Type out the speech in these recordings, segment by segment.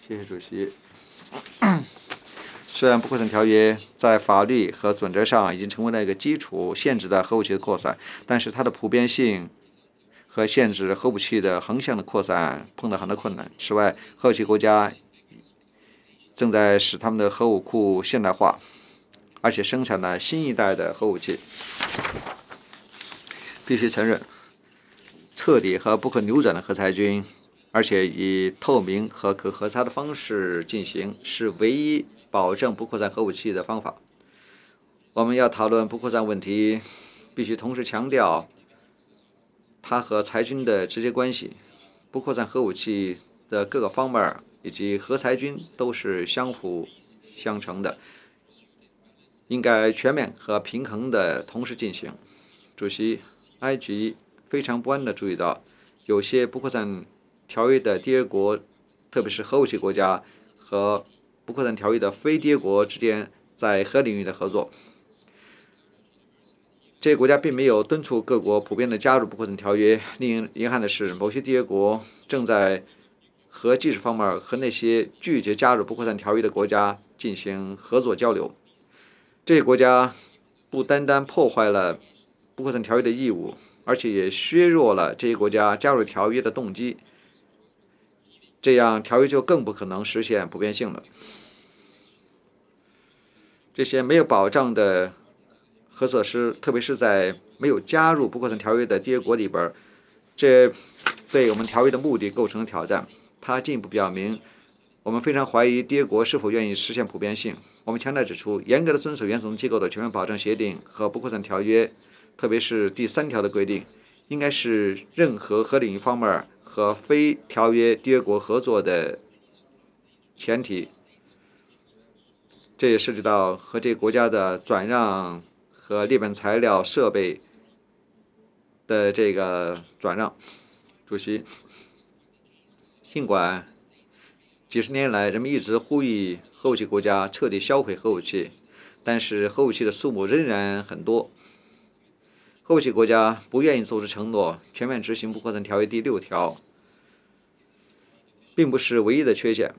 谢谢主席。虽然不扩散条约在法律和准则上已经成为了一个基础，限制了核武器的扩散，但是它的普遍性和限制核武器的横向的扩散碰到很多困难。此外，核武器国家正在使他们的核武库现代化，而且生产了新一代的核武器。必须承认，彻底和不可扭转的核裁军，而且以透明和可核查的方式进行，是唯一保证不扩散核武器的方法。我们要讨论不扩散问题，必须同时强调它和裁军的直接关系。不扩散核武器的各个方面以及核裁军都是相辅相成的，应该全面和平衡的同时进行。主席，埃及非常不安地注意到，有些不扩散条约的缔约国，特别是核武器国家和不扩散条约的非缔约国之间在核领域的合作。这些国家并没有敦促各国普遍的加入不扩散条约。令人遗憾的是，某些缔约国正在和技术方面和那些拒绝加入不扩散条约的国家进行合作交流。这些国家不单单破坏了不扩散条约的义务，而且也削弱了这些国家加入条约的动机。这样，条约就更不可能实现普遍性了。这些没有保障的核设施，特别是在没有加入不扩散条约的缔约国里边，这对我们条约的目的构成挑战。它进一步表明，我们非常怀疑缔约国是否愿意实现普遍性。我们强调指出，严格的遵守原子能机构的全面保障协定和不扩散条约，特别是第3条的规定，应该是任何核领域方面和非条约缔约国合作的前提。这也涉及到和这个国家的转让和裂变材料设备的这个转让。主席，尽管几十年来人们一直呼吁核武器国家彻底销毁核武器，但是核武器的数目仍然很多。核武器国家不愿意做出承诺，全面执行不扩散条约第6条，并不是唯一的缺陷。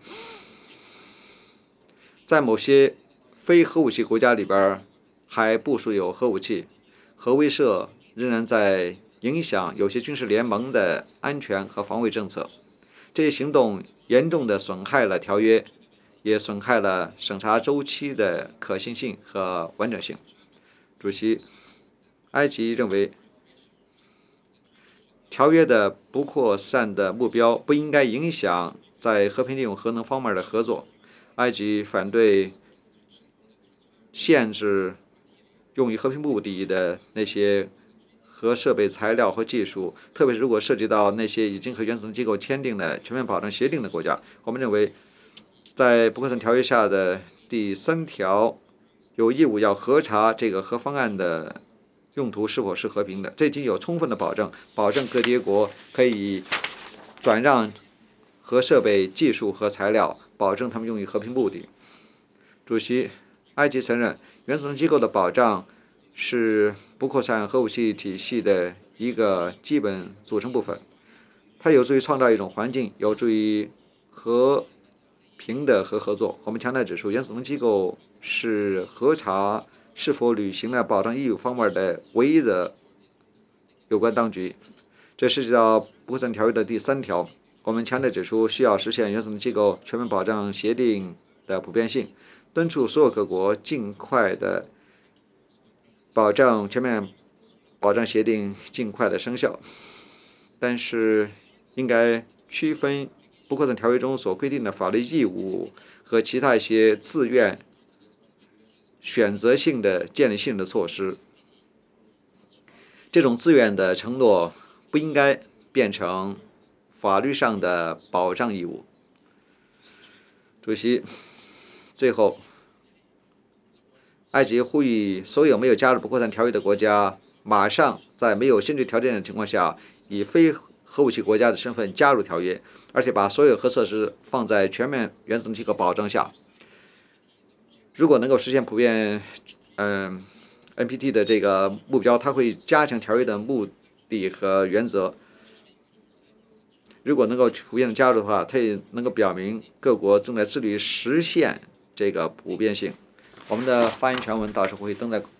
在某些非核武器国家里边，还部署有核武器，核威慑仍然在影响有些军事联盟的安全和防卫政策。这些行动严重地损害了条约，也损害了审查周期的可信性和完整性。主席，埃及认为，条约的不扩散的目标不应该影响在和平利用核能方面的合作。埃及反对限制用于和平目的的那些核设备材料和技术，特别是如果涉及到那些已经和原子能机构签订了全面保障协定的国家。我们认为，在不扩散条约下的第3条有义务要核查这个核方案的用途是否是和平的，这已经有充分的保证各缔约国可以转让核设备、技术和材料，保证他们用于和平目的。主席，埃及承认原子能机构的保障是不扩散核武器体系的一个基本组成部分，它有助于创造一种环境，有助于和平的核合作。我们强调指出，原子能机构是核查是否履行了保障义务方面的唯一的有关当局。这涉及到不扩散条约的第3条。我们强烈指出，需要实现原子能机构全面保障协定的普遍性，敦促所有各国尽快的保障全面保障协定尽快的生效。但是，应该区分不扩散条约中所规定的法律义务和其他一些自愿、选择性的建立性的措施。这种自愿的承诺不应该变成法律上的保障义务。主席，最后，埃及呼吁所有没有加入不扩散条约的国家，马上在没有限制条件的情况下，以非核武器国家的身份加入条约，而且把所有核设施放在全面原子能机构保障下。如果能够实现普遍NPT 的这个目标，它会加强条约的目的和原则， 如果能够普遍的加入的话，它也能够表明各国正在致力于实现这个普遍性。我们的发言全文到时候会登在